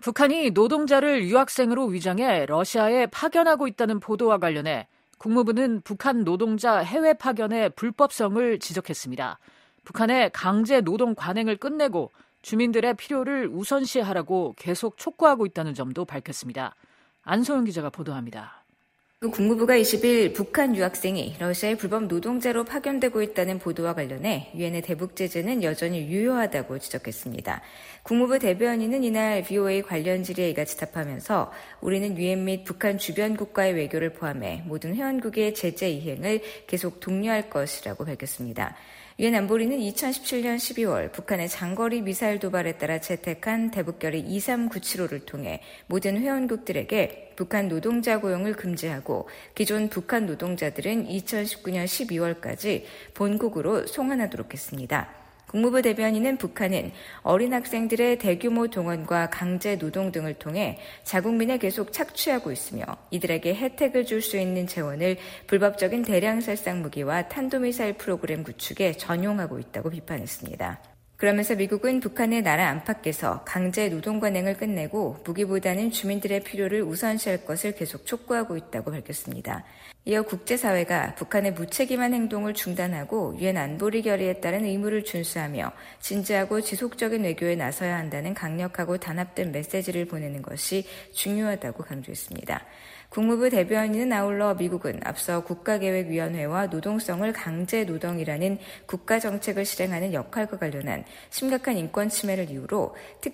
북한이 노동자를 유학생으로 위장해 러시아에 파견하고 있다는 보도와 관련해 국무부는 북한 노동자 해외 파견의 불법성을 지적했습니다. 북한의 강제 노동 관행을 끝내고 주민들의 필요를 우선시하라고 계속 촉구하고 있다는 점도 밝혔습니다. 안소영 기자가 보도합니다. 국무부가 20일 북한 유학생이 러시아의 불법 노동자로 파견되고 있다는 보도와 관련해 유엔의 대북 제재는 여전히 유효하다고 지적했습니다. 국무부 대변인은 이날 VOA 관련 질의에 이같이 답하면서 우리는 유엔 및 북한 주변 국가의 외교를 포함해 모든 회원국의 제재 이행을 계속 독려할 것이라고 밝혔습니다. 유엔 안보리는 2017년 12월 북한의 장거리 미사일 도발에 따라 채택한 대북결의 2397호를 통해 모든 회원국들에게 북한 노동자 고용을 금지하고 기존 북한 노동자들은 2019년 12월까지 본국으로 송환하도록 했습니다. 국무부 대변인은 북한은 어린 학생들의 대규모 동원과 강제 노동 등을 통해 자국민에 계속 착취하고 있으며 이들에게 혜택을 줄 수 있는 재원을 불법적인 대량 살상 무기와 탄도미사일 프로그램 구축에 전용하고 있다고 비판했습니다. 그러면서 미국은 북한의 나라 안팎에서 강제 노동 관행을 끝내고 무기보다는 주민들의 필요를 우선시할 것을 계속 촉구하고 있다고 밝혔습니다. 이어 국제사회가 북한의 무책임한 행동을 중단하고 유엔 안보리 결의에 따른 의무를 준수하며 진지하고 지속적인 외교에 나서야 한다는 강력하고 단합된 메시지를 보내는 것이 중요하다고 강조했습니다. 국무부 대변인은 아울러 미국은 앞서 국가계획위원회와 노동성을 강제노동이라는 국가정책을 실행하는 역할과 관련한 심각한 인권 침해를 이유로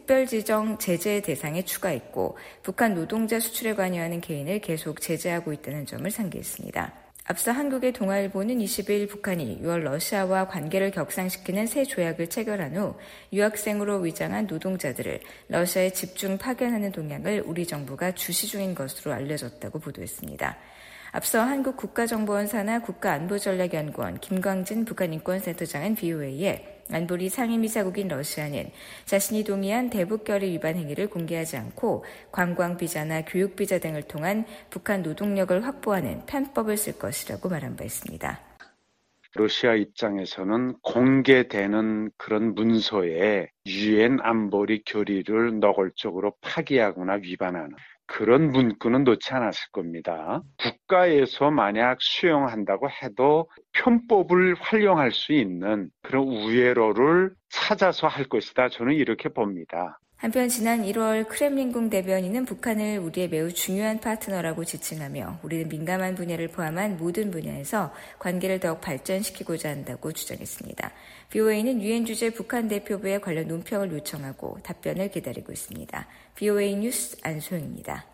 특별지정 제재 대상에 추가했고 북한 노동자 수출에 관여하는 개인을 계속 제재하고 있다는 점을 상기했습니다. 앞서 한국의 동아일보는 20일 북한이 6월 러시아와 관계를 격상시키는 새 조약을 체결한 후 유학생으로 위장한 노동자들을 러시아에 집중 파견하는 동향을 우리 정부가 주시 중인 것으로 알려졌다고 보도했습니다. 앞서 한국국가정보원 산하 국가안보전략연구원 김광진 북한인권센터장은 VOA에 안보리 상임이사국인 러시아는 자신이 동의한 대북결의 위반 행위를 공개하지 않고 관광비자나 교육비자 등을 통한 북한 노동력을 확보하는 편법을 쓸 것이라고 말한 바 있습니다. 러시아 입장에서는 공개되는 그런 문서에 유엔 안보리 결의를 노골적으로 파기하거나 위반하는 그런 문구는 놓지 않았을 겁니다. 국가에서 만약 수용한다고 해도 편법을 활용할 수 있는 그런 우회로를 찾아서 할 것이다. 저는 이렇게 봅니다. 한편 지난 1월 크렘린궁 대변인은 북한을 우리의 매우 중요한 파트너라고 지칭하며 우리는 민감한 분야를 포함한 모든 분야에서 관계를 더욱 발전시키고자 한다고 주장했습니다. VOA는 유엔 주재 북한 대표부에 관련 논평을 요청하고 답변을 기다리고 있습니다. VOA 뉴스 안소영입니다.